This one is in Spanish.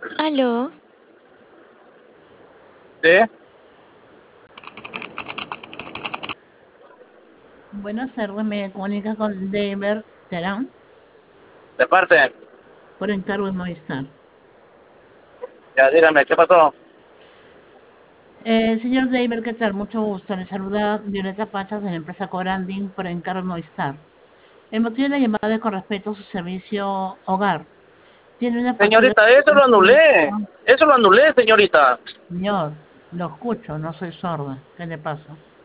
Aló, ¿Sí? Buenas tardes, me comunica con David Terán De parte. por encargo de Movistar. Ya, dígame, ¿qué pasó? Señor David, ¿qué tal? Mucho gusto. Le saluda Violeta Pachas de la empresa Coranding por encargo de Movistar. El motivo de la llamada es con respecto a su servicio hogar. Tiene una factura Señorita, eso de lo anulé. Eso lo anulé, señorita. Señor, lo escucho, no soy sorda. ¿Qué le pasa?